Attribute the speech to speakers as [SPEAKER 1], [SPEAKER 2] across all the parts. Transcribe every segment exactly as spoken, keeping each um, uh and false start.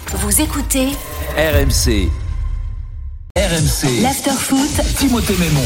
[SPEAKER 1] Vous écoutez
[SPEAKER 2] R M C. R M C.
[SPEAKER 1] l'Afterfoot.
[SPEAKER 2] Timothée Mémon.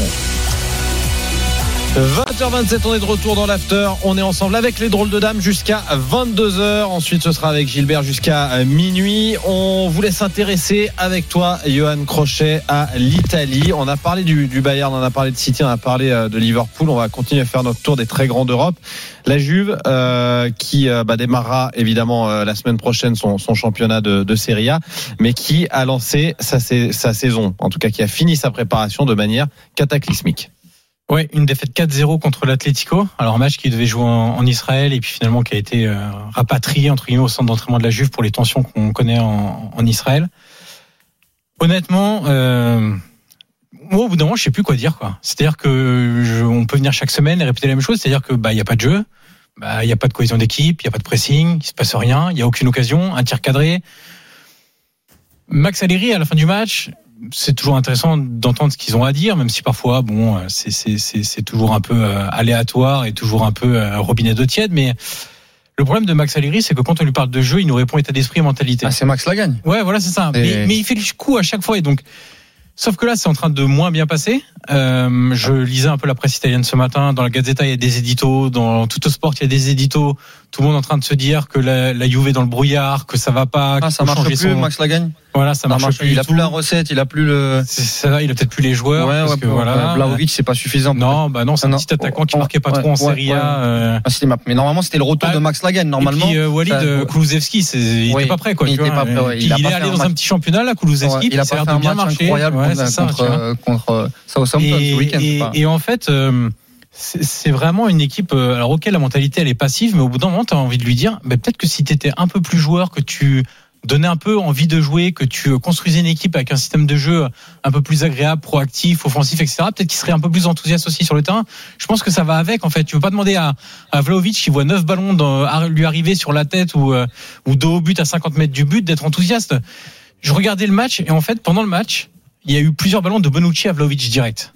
[SPEAKER 3] vingt heures vingt-sept, on est de retour dans l'after. On est ensemble avec les drôles de dames jusqu'à vingt-deux heures. Ensuite, ce sera avec Gilbert jusqu'à minuit. On voulait s'intéresser avec toi, Johan Crochet, à l'Italie. On a parlé du, du Bayern, on a parlé de City, on a parlé de Liverpool. On va continuer à faire notre tour des très grands d'Europe. La Juve, euh, qui euh, bah, démarrera évidemment euh, la semaine prochaine son, son championnat de, de Serie A, mais qui a lancé sa, sa saison, en tout cas qui a fini sa préparation de manière cataclysmique.
[SPEAKER 4] Ouais, une défaite quatre zéro contre l'Atlético. Alors un match qui devait jouer en, en Israël et puis finalement qui a été euh, rapatrié entre guillemets au centre d'entraînement de la Juve pour les tensions qu'on connaît en, en Israël. Honnêtement, euh, moi au bout d'un moment je sais plus quoi dire quoi. C'est-à-dire que je, on peut venir chaque semaine et répéter la même chose. C'est-à-dire que bah il y a pas de jeu, bah il y a pas de cohésion d'équipe, il y a pas de pressing, il se passe rien, il y a aucune occasion, un tir cadré. Max Allegri à la fin du match. C'est toujours intéressant d'entendre ce qu'ils ont à dire, même si parfois, bon, c'est, c'est, c'est, c'est toujours un peu aléatoire et toujours un peu robinet d'eau tiède. Mais le problème de Max Allegri, c'est que quand on lui parle de jeu, il nous répond état d'esprit et mentalité.
[SPEAKER 5] Ah, c'est Max Lagagne.
[SPEAKER 4] Ouais, voilà, c'est ça. Et... Mais, mais il fait le coup à chaque fois. Et donc, sauf que là, c'est en train de moins bien passer. Euh, je lisais un peu la presse italienne ce matin. Dans la Gazzetta, il y a des éditos. Dans Tuttosport, il y a des éditos. Tout le monde est en train de se dire que la, la Juve est dans le brouillard, que ça va pas.
[SPEAKER 5] Ah, ça marche plus, son... Max Lagagne.
[SPEAKER 4] Voilà, ça marche, ça marche plus.
[SPEAKER 5] Il a plus la recette, il a plus le.
[SPEAKER 4] C'est ça, il a peut-être plus les joueurs.
[SPEAKER 5] Ouais,
[SPEAKER 4] parce
[SPEAKER 5] ouais,
[SPEAKER 4] que voilà.
[SPEAKER 5] Vlahovic, c'est pas suffisant.
[SPEAKER 4] Non, bah non, c'est non, un petit attaquant oh, qui marquait pas ouais, trop en ouais, Serie A. Ouais. Euh...
[SPEAKER 5] Ah, mais normalement, c'était le retour bah, de Max Lagagne. Normalement.
[SPEAKER 4] Et puis euh, Walid ça... Kulusevski, c'est... il oui, était pas prêt, quoi.
[SPEAKER 5] Il était pas prêt. Ouais,
[SPEAKER 4] il, il est allé dans un petit championnat, là, Kulusevski.
[SPEAKER 5] Il a pas fait un match incroyable contre Southampton ce week-end.
[SPEAKER 4] Et en fait. C'est vraiment une équipe. Alors ok, la mentalité elle est passive, mais au bout d'un moment, t'as envie de lui dire, bah, peut-être que si t'étais un peu plus joueur, que tu donnais un peu envie de jouer, que tu construisais une équipe avec un système de jeu un peu plus agréable, proactif, offensif, et cetera. Peut-être qu'il serait un peu plus enthousiaste aussi sur le terrain. Je pense que ça va avec. En fait, tu veux pas demander à, à Vlahovic qui voit neuf ballons dans, à lui arriver sur la tête ou ou dos au but à cinquante mètres du but d'être enthousiaste. Je regardais le match et en fait, pendant le match, il y a eu plusieurs ballons de Bonucci à Vlahovic direct.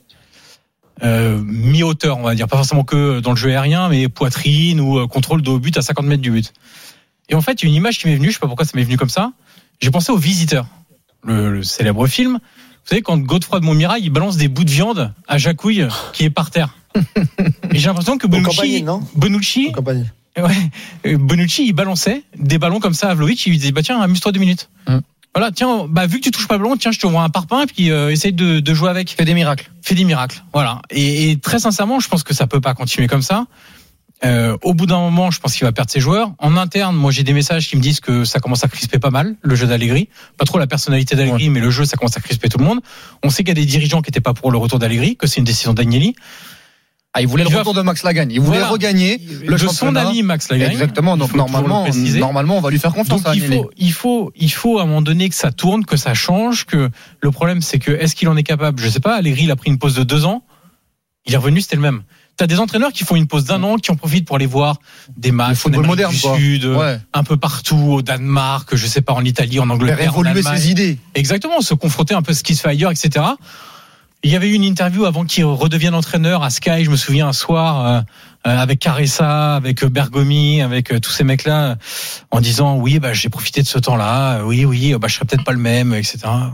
[SPEAKER 4] Euh, mi-hauteur, on va dire, pas forcément que dans le jeu aérien, mais poitrine ou euh, contrôle de haut but à cinquante mètres du but. Et en fait, il y a une image qui m'est venue, je sais pas pourquoi ça m'est venu comme ça. J'ai pensé au Visiteur, le, le célèbre film. Vous savez, quand Godefroy de Montmirail, il balance des bouts de viande à Jacouille qui est par terre. Et j'ai l'impression que Bonucci, Bonucci, ouais, Bonucci, il balançait des ballons comme ça à Vlahovic, il lui disait, bah tiens, amuse-toi deux minutes. Hum. Voilà, tiens, bah vu que tu touches pas le ballon, tiens, je te vois un parpaing et puis euh, essaye de, de jouer avec.
[SPEAKER 5] Fais des miracles.
[SPEAKER 4] Fais des miracles, voilà. Et, et très sincèrement, je pense que ça peut pas continuer comme ça. Euh, au bout d'un moment, je pense qu'il va perdre ses joueurs. En interne, moi, j'ai des messages qui me disent que ça commence à crisper pas mal le jeu d'Allegri. Pas trop la personnalité d'Allegri, ouais. Mais le jeu, ça commence à crisper tout le monde. On sait qu'il y a des dirigeants qui étaient pas pour le retour d'Allegri, que c'est une décision d'Agnelli.
[SPEAKER 5] Ah, il voulait il le retour va... de Max Lagagne. Il voulait voilà. regagner le
[SPEAKER 4] de son ami Max Lagagne.
[SPEAKER 5] Exactement. Donc normalement, normalement, on va lui faire confiance.
[SPEAKER 4] Donc
[SPEAKER 5] à
[SPEAKER 4] il faut, il faut, il faut à un moment donné que ça tourne, que ça change. Que le problème, c'est que est-ce qu'il en est capable? Je sais pas. Allegri, il a pris une pause de deux ans. Il est revenu, c'était le même. T'as des entraîneurs qui font une pause d'un an, qui en profitent pour aller voir des matchs
[SPEAKER 5] en Amérique moderne,
[SPEAKER 4] du
[SPEAKER 5] quoi.
[SPEAKER 4] Sud,
[SPEAKER 5] ouais.
[SPEAKER 4] Un peu partout, au Danemark, je sais pas, en Italie, en Angleterre,
[SPEAKER 5] faire évoluer
[SPEAKER 4] en
[SPEAKER 5] ses idées.
[SPEAKER 4] Exactement, se confronter un peu à ce qui se fait ailleurs, et cetera. Il y avait eu une interview avant qu'il redevienne entraîneur à Sky, je me souviens un soir, euh, avec Caressa, avec Bergomi, avec euh, tous ces mecs-là, en disant oui, bah j'ai profité de ce temps-là, oui, oui, bah je serais peut-être pas le même, et cetera.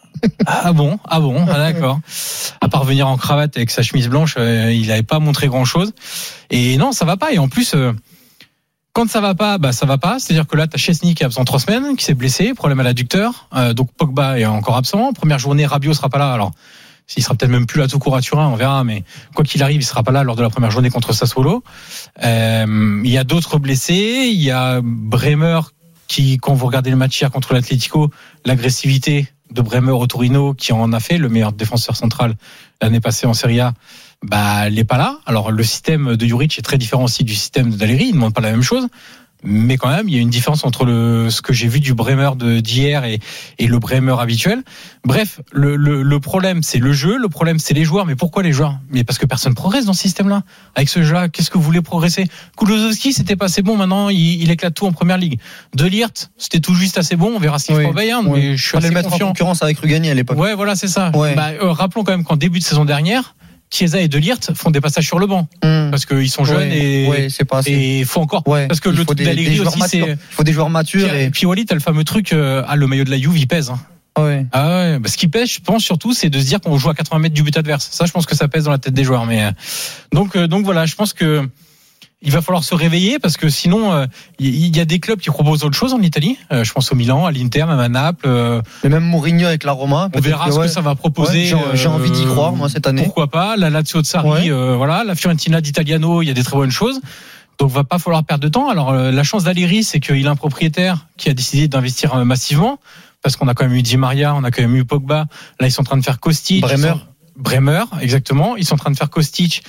[SPEAKER 4] Ah bon, ah bon, ah d'accord. À part venir en cravate avec sa chemise blanche, euh, il n'avait pas montré grand-chose. Et non, ça va pas. Et en plus, euh, quand ça va pas, bah ça va pas. C'est-à-dire que là, t'as Chesney qui est absent trois semaines, qui s'est blessé, problème à l'adducteur. Euh, donc Pogba est encore absent. Première journée, Rabiot sera pas là. Alors, il sera peut-être même plus là tout court à Turin, on verra. Mais quoi qu'il arrive, il sera pas là lors de la première journée contre Sassuolo. Euh, il y a d'autres blessés. Il y a Bremer qui, quand vous regardez le match hier contre l'Atlético, l'agressivité de Bremer au Torino, qui en a fait le meilleur défenseur central l'année passée en Serie A, bah, il n'est pas là. Alors, le système de Juric est très différent aussi du système d'Allegri. Il ne demande pas la même chose. Mais quand même, il y a une différence entre le, ce que j'ai vu du Bremer de, d'hier et, et le Bremer habituel. Bref, le, le, le problème, c'est le jeu. Le problème, c'est les joueurs. Mais pourquoi les joueurs? Mais parce que personne progresse dans ce système-là. Avec ce jeu-là, qu'est-ce que vous voulez progresser? Kulusevski, c'était pas assez bon. Maintenant, il, il éclate tout en première ligue. De Ligt, c'était tout juste assez bon. On verra s'il oui. fera Bayern. Oui. Mais je suis assez
[SPEAKER 5] le mettre
[SPEAKER 4] confiant.
[SPEAKER 5] En concurrence avec Rugani à l'époque.
[SPEAKER 4] Ouais, voilà, c'est ça.
[SPEAKER 5] Ouais.
[SPEAKER 4] Bah, euh, rappelons quand même qu'en début de saison dernière, Chiesa et De Ligt font des passages sur le banc mmh. parce qu'ils sont jeunes
[SPEAKER 5] ouais,
[SPEAKER 4] et
[SPEAKER 5] ouais, c'est pas assez.
[SPEAKER 4] Et il faut encore
[SPEAKER 5] ouais,
[SPEAKER 4] parce que le truc d'Allegri aussi
[SPEAKER 5] matures.
[SPEAKER 4] c'est
[SPEAKER 5] il faut des joueurs matures
[SPEAKER 4] puis,
[SPEAKER 5] et
[SPEAKER 4] puis Walid t'as le fameux truc euh, ah le maillot de la Juve il pèse hein.
[SPEAKER 5] Ouais.
[SPEAKER 4] Ah ouais, bah, ce qui pèse, je pense surtout, c'est de se dire qu'on joue à quatre-vingts mètres du but adverse. Ça, je pense que ça pèse dans la tête des joueurs. Mais euh, donc, euh, donc voilà, je pense que il va falloir se réveiller parce que sinon, il euh, y a des clubs qui proposent autre chose en Italie. Euh, je pense au Milan, à l'Inter, même à Naples. Euh,
[SPEAKER 5] Mais même Mourinho avec la Roma.
[SPEAKER 4] On verra que, ce ouais. que ça va proposer. Ouais,
[SPEAKER 5] j'ai, j'ai envie d'y croire moi cette année.
[SPEAKER 4] Pourquoi pas? La Lazio de Sarri, ouais. euh, voilà, la Fiorentina d'Italiano, il y a des très bonnes choses. Donc, va pas falloir perdre de temps. Alors, euh, la chance d'Allegri, c'est qu'il a un propriétaire qui a décidé d'investir euh, massivement. Parce qu'on a quand même eu Di Maria, on a quand même eu Pogba. Là, ils sont en train de faire Kostic.
[SPEAKER 5] Bremer.
[SPEAKER 4] Bremer, exactement. Ils sont en train de faire Kostic.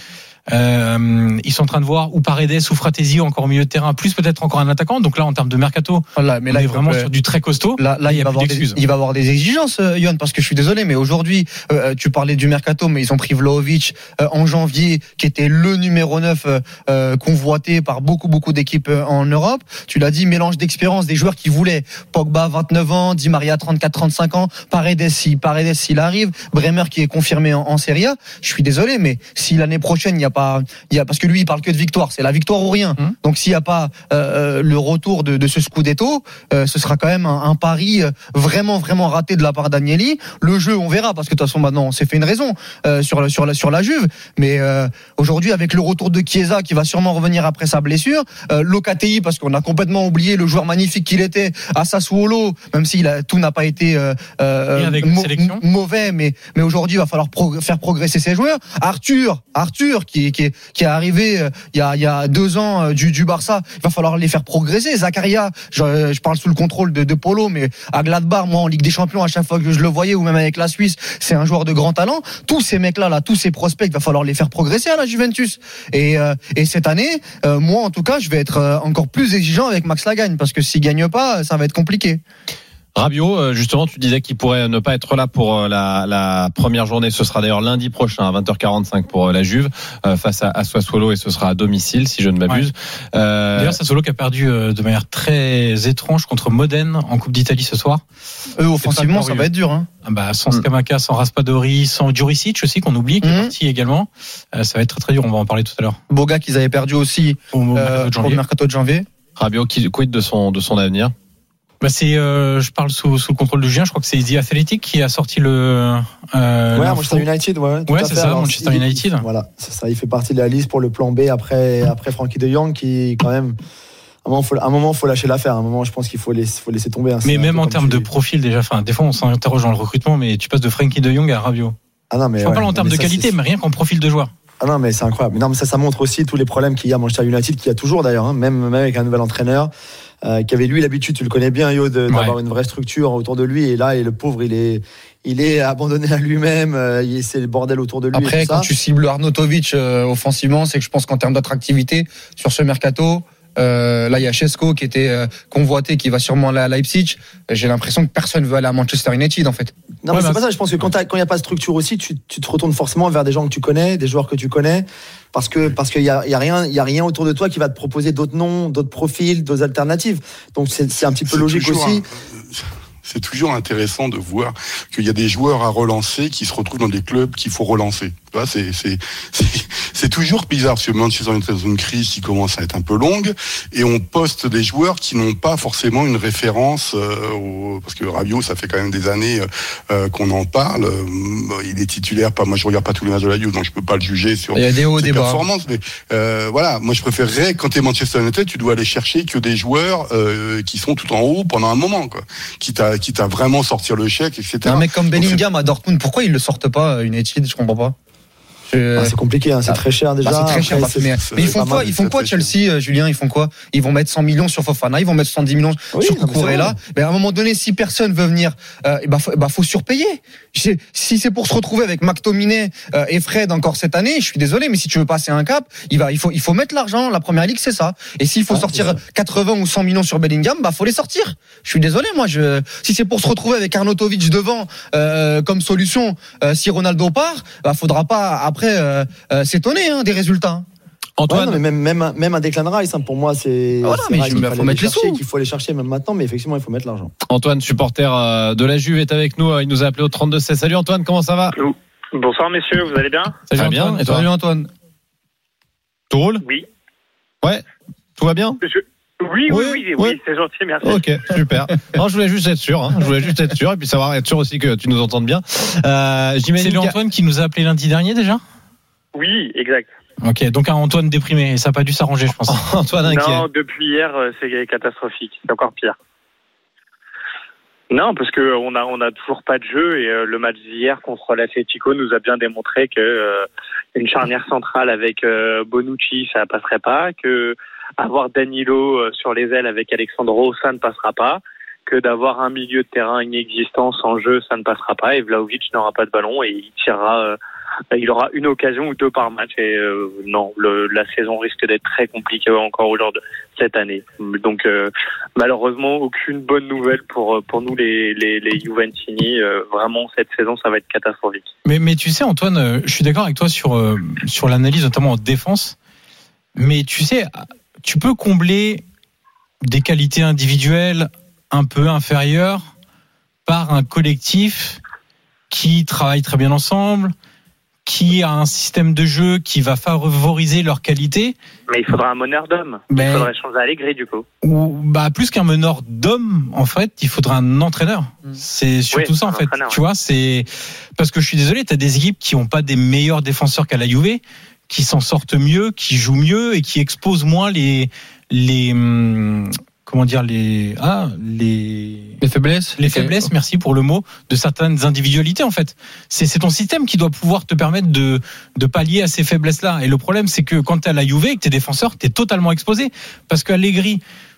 [SPEAKER 4] Euh, ils sont en train de voir ou Paredes ou Fratesi encore au milieu de terrain, plus peut-être encore un attaquant. Donc là, en termes de mercato,
[SPEAKER 5] voilà, mais là,
[SPEAKER 4] on est vraiment sur du très costaud.
[SPEAKER 5] Là, là, il, il, va avoir des, il va avoir des exigences, euh, Yohan, parce que je suis désolé, mais aujourd'hui, euh, tu parlais du mercato, mais ils ont pris Vlahovic euh, en janvier, qui était le numéro neuf euh, convoité par beaucoup, beaucoup d'équipes euh, en Europe. Tu l'as dit, mélange d'expérience, des joueurs qui voulaient Pogba, vingt-neuf ans, Di Maria, trente-quatre trente-cinq ans, Paredes, si Paredes, s'il arrive, Bremer qui est confirmé en, en Serie A. Je suis désolé, mais si l'année prochaine, il y a pas, il y a, parce que lui, il parle que de victoire, c'est la victoire ou rien. Mmh. Donc, s'il n'y a pas euh, le retour de, de ce Scudetto, euh, ce sera quand même un, un pari vraiment, vraiment raté de la part d'Agnelli. Le jeu, on verra, parce que de toute façon, maintenant, on s'est fait une raison euh, sur, sur, la, sur la Juve. Mais euh, aujourd'hui, avec le retour de Chiesa, qui va sûrement revenir après sa blessure, euh, Locatelli, parce qu'on a complètement oublié le joueur magnifique qu'il était à Sassuolo, même si a, tout n'a pas été euh, euh, mo- mauvais, mais, mais aujourd'hui, il va falloir prog- faire progresser ses joueurs. Arthur, Arthur, qui, qui est qui est arrivé euh, il y a il y a deux ans euh, du du Barça, il va falloir les faire progresser. Zakaria, je, je parle sous le contrôle de, de Polo, mais à Gladbach, moi en Ligue des Champions, à chaque fois que je le voyais, ou même avec la Suisse, c'est un joueur de grand talent. Tous ces mecs là, là, tous ces prospects, il va falloir les faire progresser à la Juventus. Et euh, et cette année, euh, moi en tout cas, je vais être euh, encore plus exigeant avec Max Lagagne, parce que s'il gagne pas, ça va être compliqué.
[SPEAKER 3] Rabiot, justement, tu disais qu'il pourrait ne pas être là pour la, la première journée. Ce sera d'ailleurs lundi prochain à vingt heures quarante-cinq pour la Juve euh, face à, à Sassuolo, et ce sera à domicile, si je ne m'abuse.
[SPEAKER 4] Ouais. Euh... D'ailleurs, Sassuolo qui a perdu de manière très étrange contre Modène en Coupe d'Italie ce soir.
[SPEAKER 5] Eux, offensivement, ça va être dur. Hein.
[SPEAKER 4] Ah bah, sans Scamacca, sans Raspadori, sans Juricic aussi, qu'on oublie, qui mmh. est parti également. Euh, ça va être très très dur, on va en parler tout à l'heure.
[SPEAKER 5] Boga qu'ils avaient perdu aussi au euh, mercato de janvier.
[SPEAKER 3] Rabiot, qui quid de son, de son avenir?
[SPEAKER 4] Bah c'est, euh, je parle sous, sous le contrôle de Julien. Je crois que c'est The Athletic qui a sorti le.
[SPEAKER 1] Euh, ouais, Manchester United, ouais.
[SPEAKER 4] Ouais, c'est ça, Alors, Manchester il, United.
[SPEAKER 1] Il, voilà, c'est ça. Il fait partie de la liste pour le plan B après, après Frankie de Jong, qui quand même. À un moment, faut, à un moment, faut lâcher l'affaire. À un moment, je pense qu'il faut laisser, faut laisser tomber. Hein,
[SPEAKER 4] mais même en termes de profil, déjà, enfin, des fois, on s'interroge dans le recrutement, mais tu passes de Frankie de Jong à Rabiot.
[SPEAKER 1] Ah non, mais.
[SPEAKER 4] Je ne
[SPEAKER 1] ouais,
[SPEAKER 4] parle en termes de
[SPEAKER 1] ça,
[SPEAKER 4] qualité,
[SPEAKER 1] c'est...
[SPEAKER 4] mais rien qu'en profil de joueur.
[SPEAKER 1] Ah non, mais c'est incroyable. Non, mais ça, ça montre aussi tous les problèmes qu'il y a à Manchester United, qu'il y a toujours d'ailleurs, hein, même, même avec un nouvel entraîneur. Euh, qui avait lui l'habitude, tu le connais bien, Yo, de, d'avoir ouais. une vraie structure autour de lui, et là, et le pauvre, il est, il est abandonné à lui-même, euh, il, c'est le bordel autour de lui.
[SPEAKER 5] Après,
[SPEAKER 1] et tout
[SPEAKER 5] quand
[SPEAKER 1] ça.
[SPEAKER 5] tu cibles Arnautovic euh, offensivement, c'est que je pense qu'en termes d'attractivité sur ce mercato, euh, là, il y a Šeško qui était euh, convoité, qui va sûrement aller à Leipzig. J'ai l'impression que personne veut aller à Manchester United, en fait.
[SPEAKER 1] Non, ouais, mais c'est pas ça. Je pense que quand il n'y a pas de structure aussi, tu, tu te retournes forcément vers des gens que tu connais, des joueurs que tu connais. Parce que parce qu'il y a, y a rien il y a rien autour de toi qui va te proposer d'autres noms, d'autres profils, d'autres alternatives. Donc c'est, c'est un petit peu c'est logique aussi.
[SPEAKER 6] Un, c'est toujours intéressant de voir qu'il y a des joueurs à relancer qui se retrouvent dans des clubs qu'il faut relancer. C'est, c'est, c'est, c'est toujours bizarre parce que Manchester United est dans une crise qui commence à être un peu longue et on poste des joueurs qui n'ont pas forcément une référence euh, au, parce que Rabiot, ça fait quand même des années euh, qu'on en parle. Il est titulaire, pas moi je regarde pas tous les matchs de la Juve, donc je peux pas le juger sur
[SPEAKER 5] il y a des hauts, ses des
[SPEAKER 6] performances. Bas. Mais euh, voilà, moi je préférerais quand t'es Manchester United, tu dois aller chercher que des joueurs euh, qui sont tout en haut pendant un moment, quoi, quitte à quitte à vraiment sortir le chèque, et cetera.
[SPEAKER 5] Un mec comme Bellingham à Dortmund, pourquoi ils le sortent pas United? Je comprends pas.
[SPEAKER 1] Ah, c'est compliqué, hein, c'est ah, très cher déjà.
[SPEAKER 5] Bah, c'est très cher. Après, mais, c'est, mais ils font quoi, mal, ils font quoi Chelsea, euh, Julien? Ils font quoi? Ils vont mettre cent millions sur Fofana, ils vont mettre soixante-dix millions oui, sur Cucurella. Mais à un moment donné, si personne veut venir, euh, bah, faut, bah, faut surpayer. Si c'est pour se retrouver avec McTominay euh, et Fred encore cette année, je suis désolé, mais si tu veux passer un cap, il va, il faut, il faut mettre l'argent. La première ligue, c'est ça. Et s'il faut ah, sortir quatre-vingts ou cent millions sur Bellingham, bah faut les sortir. Je suis désolé, moi. Je, si c'est pour se retrouver avec Arnautovic devant euh, comme solution, euh, si Ronaldo part, bah faudra pas après. Euh, euh, s'étonner hein, des résultats.
[SPEAKER 4] Antoine,
[SPEAKER 1] ouais, non, mais même même même un Declan Rice, hein, pour moi, c'est.
[SPEAKER 5] Voilà,
[SPEAKER 1] c'est
[SPEAKER 5] mais il faut mettre les sous.
[SPEAKER 1] Qu'il faut aller chercher même maintenant, mais effectivement, il faut mettre l'argent.
[SPEAKER 3] Antoine, supporter de la Juve, est avec nous. Il nous a appelé au trente-deux seize. Salut Antoine, comment ça va?
[SPEAKER 7] Bonsoir messieurs, vous allez bien?
[SPEAKER 3] Salut bien,
[SPEAKER 5] Antoine.
[SPEAKER 3] et toi?
[SPEAKER 5] Salut Antoine.
[SPEAKER 3] Tout roule?
[SPEAKER 7] Oui.
[SPEAKER 3] Ouais, tout va bien?
[SPEAKER 7] Je... Oui, oui, oui, oui,
[SPEAKER 3] oui,
[SPEAKER 7] oui,
[SPEAKER 3] oui.
[SPEAKER 7] c'est gentil, merci.
[SPEAKER 3] Ok, super. Non, je voulais juste être sûr. Hein. Je voulais juste être sûr et puis savoir être sûr aussi que tu nous entendes bien. Euh,
[SPEAKER 4] C'est le Antoine qui nous a appelé lundi dernier déjà?
[SPEAKER 7] Oui, exact.
[SPEAKER 4] Ok, donc un Antoine déprimé, et ça n'a pas dû s'arranger, je pense.
[SPEAKER 3] Antoine inquiet.
[SPEAKER 7] Non, depuis hier, c'est catastrophique, c'est encore pire. Non, parce que on a on a toujours pas de jeu et euh, le match d'hier contre l'Atlético nous a bien démontré que euh, une charnière centrale avec euh, Bonucci ça passerait pas, que avoir Danilo euh, sur les ailes avec Alexandro ça ne passera pas, que d'avoir un milieu de terrain inexistant sans jeu ça ne passera pas et Vlahovic n'aura pas de ballon et il tirera euh, il aura une occasion ou deux par match et euh, non le, la saison risque d'être très compliquée encore aujourd'hui cette année donc euh, malheureusement aucune bonne nouvelle pour pour nous les les, les Juventini euh, vraiment cette saison ça va être catastrophique.
[SPEAKER 4] Mais mais tu sais Antoine, euh, je suis d'accord avec toi sur euh, sur l'analyse notamment en défense, mais tu sais tu peux combler des qualités individuelles un peu inférieures par un collectif qui travaille très bien ensemble, qui a un système de jeu qui va favoriser leur qualité.
[SPEAKER 7] Mais il faudra un meneur d'hommes.
[SPEAKER 4] Mais...
[SPEAKER 7] Il faudrait changer Allegri du coup.
[SPEAKER 4] Ou bah plus qu'un meneur d'hommes, en fait, il faudra un entraîneur. C'est surtout
[SPEAKER 7] oui,
[SPEAKER 4] ça en fait.
[SPEAKER 7] Ouais.
[SPEAKER 4] Tu vois, c'est parce que je suis désolé, t'as des équipes qui ont pas des meilleurs défenseurs qu'à la Juve, qui s'en sortent mieux, qui jouent mieux et qui exposent moins les les hum, comment dire les ah les
[SPEAKER 5] Les faiblesses.
[SPEAKER 4] les faiblesses, merci pour le mot, de certaines individualités en fait. C'est c'est ton système qui doit pouvoir te permettre de de pallier à ces faiblesses là. Et le problème c'est que quand t'es à la Juve et que t'es défenseur, t'es totalement exposé parce qu'Allegri,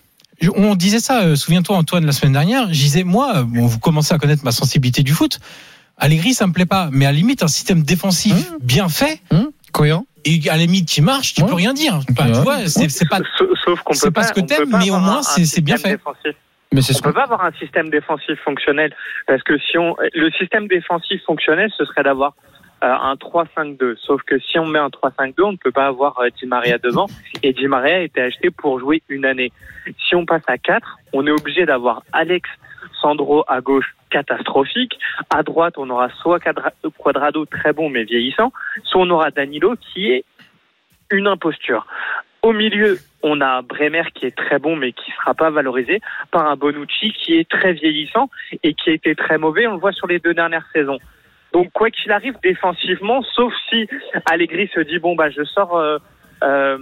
[SPEAKER 4] on disait ça, euh, souviens-toi Antoine la semaine dernière, je disais moi, bon, vous commencez à connaître ma sensibilité du foot. Allegri ça me plaît pas, mais à la limite un système défensif mmh. bien fait,
[SPEAKER 5] mmh. cohérent.
[SPEAKER 4] Et à la limite qui marche, tu
[SPEAKER 5] ouais.
[SPEAKER 4] peux rien dire. Enfin,
[SPEAKER 5] ouais.
[SPEAKER 4] tu vois, c'est, c'est pas,
[SPEAKER 7] sauf qu'on
[SPEAKER 4] c'est
[SPEAKER 7] peut
[SPEAKER 4] pas,
[SPEAKER 7] pas
[SPEAKER 4] ce que
[SPEAKER 7] on
[SPEAKER 4] t'aimes,
[SPEAKER 7] peut pas
[SPEAKER 4] mais au moins
[SPEAKER 7] un,
[SPEAKER 4] c'est,
[SPEAKER 7] un
[SPEAKER 4] c'est bien fait.
[SPEAKER 7] Défensif.
[SPEAKER 5] Mais c'est
[SPEAKER 7] on
[SPEAKER 5] ce
[SPEAKER 7] peut pas avoir un système défensif fonctionnel parce que si on le système défensif fonctionnel, ce serait d'avoir euh, un trois cinq deux. Sauf que si on met un trois cinq deux, on ne peut pas avoir euh, Di Maria devant et Di Maria a été acheté pour jouer une année. Si on passe à quatre, on est obligé d'avoir Alex Sandro à gauche catastrophique, à droite on aura soit Cuadrado très bon mais vieillissant, soit on aura Danilo qui est une imposture. Au milieu, on a Bremer qui est très bon mais qui ne sera pas valorisé par un Bonucci qui est très vieillissant et qui a été très mauvais, on le voit sur les deux dernières saisons. Donc quoi qu'il arrive défensivement, sauf si Allegri se dit bon bah je sors euh, euh,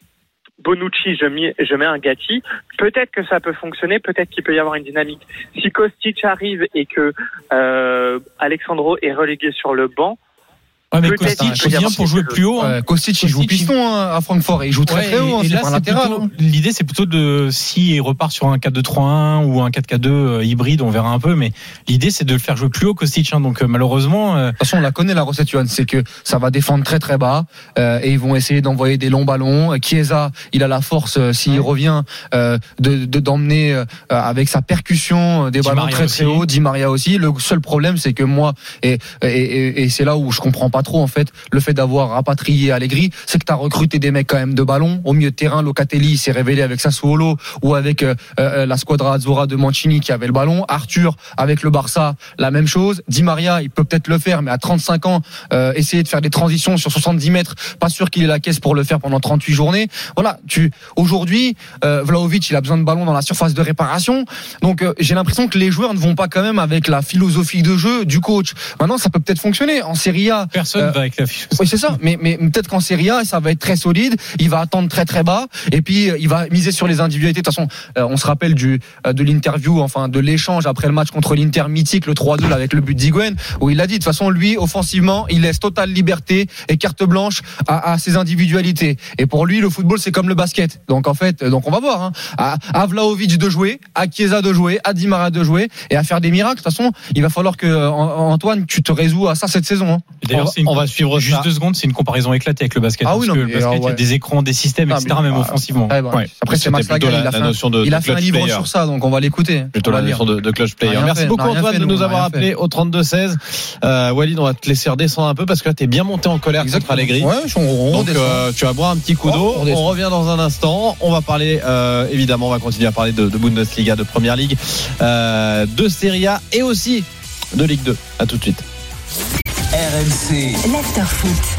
[SPEAKER 7] Bonucci, je mets, je mets un Gatti, peut-être que ça peut fonctionner, peut-être qu'il peut y avoir une dynamique. Si Kostic arrive et que euh, Alexandro est relégué sur le banc,
[SPEAKER 4] Ouais, mais
[SPEAKER 7] peut-être
[SPEAKER 4] Kostic, il vient pour jouer plus haut. Hein.
[SPEAKER 5] Euh, Kostic, il joue piston hein, à Francfort et il joue très
[SPEAKER 4] ouais,
[SPEAKER 5] très haut. Hein,
[SPEAKER 4] et
[SPEAKER 5] c'est
[SPEAKER 4] là,
[SPEAKER 5] pas
[SPEAKER 4] c'est
[SPEAKER 5] latéral.
[SPEAKER 4] plutôt, l'idée, c'est plutôt de, si il repart sur un quatre deux trois un ou un quatre quatre deux euh, hybride, on verra un peu, mais l'idée, c'est de le faire jouer plus haut, Kostic. Hein, donc, euh, malheureusement. Euh...
[SPEAKER 5] De toute façon, on la connaît, la recette, Johan. C'est que ça va défendre très très bas euh, et ils vont essayer d'envoyer des longs ballons. Chiesa, il a la force, euh, s'il ouais. revient, euh, de, de, d'emmener euh, avec sa percussion des
[SPEAKER 4] Di
[SPEAKER 5] ballons
[SPEAKER 4] Maria
[SPEAKER 5] très
[SPEAKER 4] aussi.
[SPEAKER 5] très hauts. Di Maria aussi. Le seul problème, c'est que moi, et, et, et, et c'est là où je comprends pas trop, en fait, le fait d'avoir rapatrié Allegri, c'est que tu as recruté des mecs quand même de ballon. Au milieu de terrain, Locatelli s'est révélé avec Sassuolo ou avec euh, euh, la squadra Azzurra de Mancini qui avait le ballon. Arthur avec le Barça, la même chose. Di Maria, il peut peut-être le faire, mais à trente-cinq ans, euh, essayer de faire des transitions sur soixante-dix mètres, pas sûr qu'il ait la caisse pour le faire pendant trente-huit journées. Voilà, tu aujourd'hui, euh, Vlahovic, il a besoin de ballon dans la surface de réparation. Donc euh, j'ai l'impression que les joueurs ne vont pas quand même avec la philosophie de jeu du coach. Maintenant, ça peut peut-être fonctionner en Serie A.
[SPEAKER 4] Personne
[SPEAKER 5] euh,
[SPEAKER 4] va avec la philosophie.
[SPEAKER 5] Oui, c'est ça. Mais, mais peut-être qu'en Serie A, ça va être très solide. Il va attendre très très bas. Et puis, il va miser sur les individualités. De toute façon, euh, on se rappelle du, euh, de l'interview, enfin, de l'échange après le match contre l'Inter mythique, le trois deux, là, avec le but d'Higuaín, où il a dit, de toute façon, lui, offensivement, il laisse totale liberté et carte blanche à, à ses individualités. Et pour lui, le football, c'est comme le basket. Donc, en fait, donc on va voir, hein. À, à Vlahovic de jouer, à Chiesa de jouer, à Di Maria de jouer et à faire des miracles. De toute façon, il va falloir que, Antoine, tu te résous à ça cette saison, hein.
[SPEAKER 3] D'ailleurs, on, on va suivre
[SPEAKER 4] juste
[SPEAKER 3] ça.
[SPEAKER 4] deux secondes, c'est une comparaison éclatée avec le basket.
[SPEAKER 5] Ah
[SPEAKER 4] parce
[SPEAKER 5] oui, non,
[SPEAKER 4] que le
[SPEAKER 5] mais
[SPEAKER 4] basket,
[SPEAKER 5] alors,
[SPEAKER 4] il y a
[SPEAKER 5] ouais.
[SPEAKER 4] des écrans, des systèmes,
[SPEAKER 5] Ah,
[SPEAKER 4] et cetera,
[SPEAKER 5] mais,
[SPEAKER 4] même
[SPEAKER 5] ah,
[SPEAKER 4] offensivement.
[SPEAKER 5] Ouais, bah,
[SPEAKER 3] Ouais.
[SPEAKER 5] Après, c'est Max Lagal, il a fait, un,
[SPEAKER 3] de,
[SPEAKER 5] il a
[SPEAKER 3] de
[SPEAKER 5] fait un livre
[SPEAKER 3] player.
[SPEAKER 5] sur ça, donc on va l'écouter.
[SPEAKER 3] Plutôt la notion de, de clutch player.
[SPEAKER 5] Rien
[SPEAKER 3] Merci
[SPEAKER 5] fait,
[SPEAKER 3] beaucoup
[SPEAKER 5] rien
[SPEAKER 3] Antoine
[SPEAKER 5] fait,
[SPEAKER 3] de
[SPEAKER 5] nous,
[SPEAKER 3] nous avoir
[SPEAKER 5] rien
[SPEAKER 3] appelé
[SPEAKER 5] fait.
[SPEAKER 3] au trente-deux seize. Euh, Walid, on va te laisser redescendre un peu parce que là, t'es bien monté en colère contre Allegri.
[SPEAKER 5] Ouais, on, on
[SPEAKER 3] Donc euh, tu vas boire un petit coup d'eau.
[SPEAKER 5] Oh, on,
[SPEAKER 3] on revient dans un instant. On va parler, euh, évidemment, on va continuer à parler de, de Bundesliga, de Première Ligue, euh, de Serie A et aussi de Ligue deux. À tout de suite.
[SPEAKER 2] R R M C.
[SPEAKER 8] L'after foot.